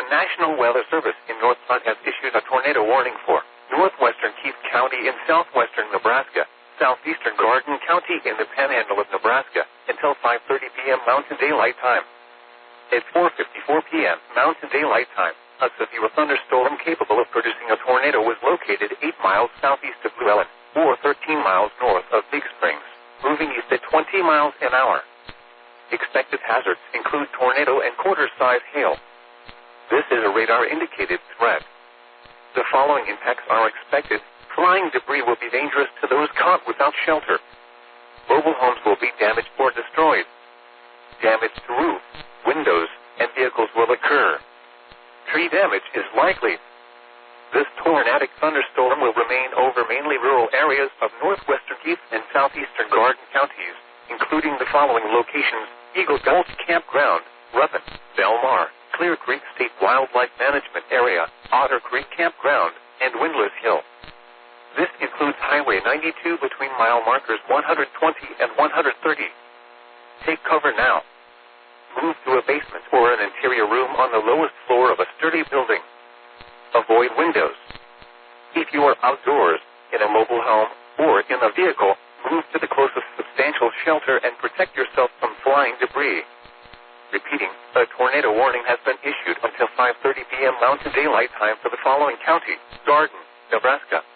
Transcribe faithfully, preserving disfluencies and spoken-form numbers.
National Weather Service in North Platte has issued a tornado warning for northwestern Keith County in southwestern Nebraska, southeastern Garden County in the panhandle of Nebraska, until five thirty p.m. Mountain Daylight Time. At four fifty-four p.m. Mountain Daylight Time, a severe thunderstorm capable of producing a tornado was located eight miles southeast of Llewellyn, or thirteen miles north of Big Springs, moving east at twenty miles an hour. Expected hazards include tornado and quarter-size hail. This is a radar-indicated threat. The following impacts are expected. Flying debris will be dangerous to those caught without shelter. Mobile homes will be damaged or destroyed. Damage to roof, windows, and vehicles will occur. Tree damage is likely. This tornadic thunderstorm will remain over mainly rural areas of northwestern Keith and southeastern Garden counties, including the following locations: Eagle Gulch Campground, Ruffin, Belmar, Clear Creek State Wildlife Management Area, Otter Creek Campground, and Windlass Hill. This includes Highway ninety-two between mile markers one hundred twenty and one hundred thirty. Take cover now. Move to a basement or an interior room on the lowest floor of a sturdy building. Avoid windows. If you are outdoors, in a mobile home, or in a vehicle, move to the closest substantial shelter and protect yourself from flying debris. Repeating, a tornado warning has been issued until five thirty p.m. Mountain Daylight Time for the following county: Garden, Nebraska,